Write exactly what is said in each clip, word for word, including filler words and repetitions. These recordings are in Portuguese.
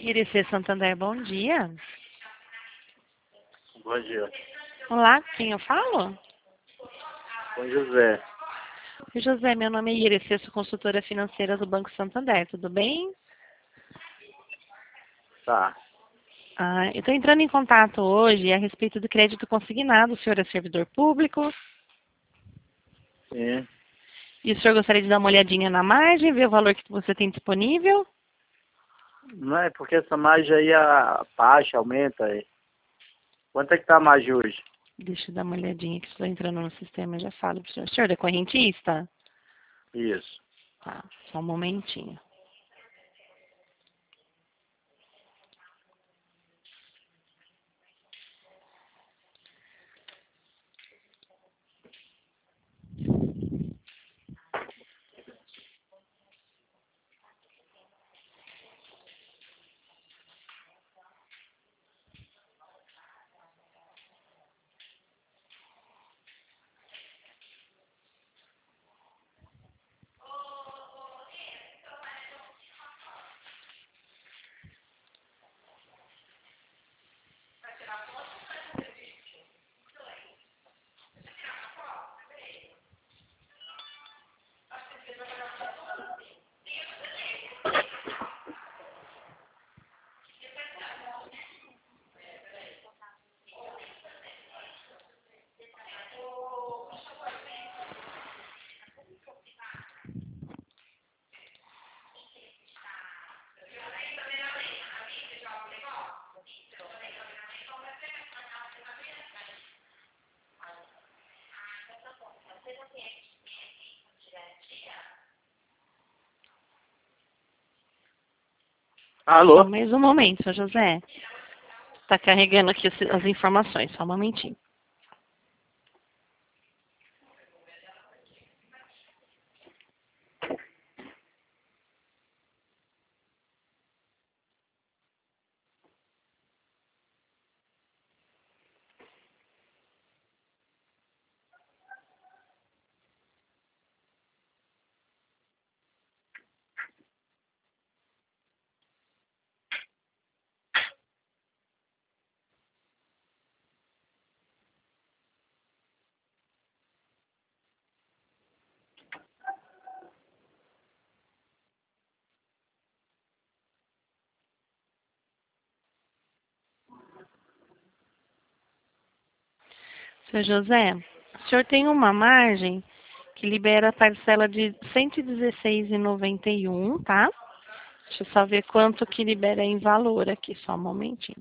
Irecê Santander, bom dia. Bom dia. Olá, quem eu falo? Com José. Oi, José, meu nome é Irecê, sou consultora financeira do Banco Santander, tudo bem? Tá. Ah, eu estou entrando em contato hoje a respeito do crédito consignado. O senhor é servidor público Sim. e o senhor gostaria de dar uma olhadinha na margem, ver o valor que você tem disponível? Não é porque essa margem aí, a taxa aumenta aí. Quanto é que tá a margem hoje? Deixa eu dar uma olhadinha que estou entrando no sistema e já falo para o senhor. O senhor é correntista? Isso. Tá, só um momentinho. Alô? Só mais um momento, senhor José. Está carregando aqui as, as informações, só um momentinho. Seu José, o senhor tem uma margem que libera a parcela de cento e dezesseis reais e noventa e um centavos, tá? Deixa eu só ver quanto que libera em valor aqui, só um momentinho.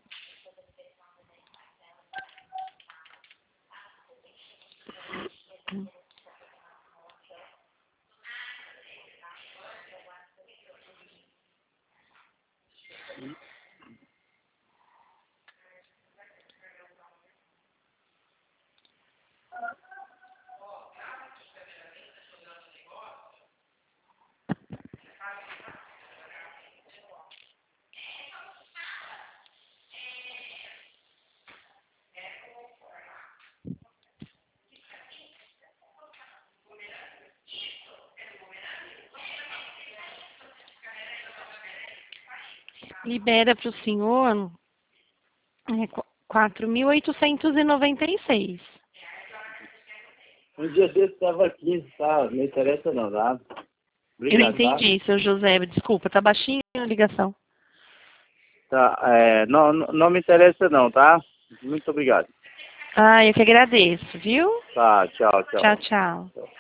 Libera para o senhor é, qu- quatro mil oitocentos e noventa e seis. Um dia desse estava aqui, tá? Não interessa não, tá? Eu não Obrigado, tá? entendi, seu José, desculpa, tá baixinho a ligação. Tá, é, não, não não me interessa não, tá? Muito obrigado. Ah, eu que agradeço, viu? Tá, tchau, tchau. Tchau, tchau.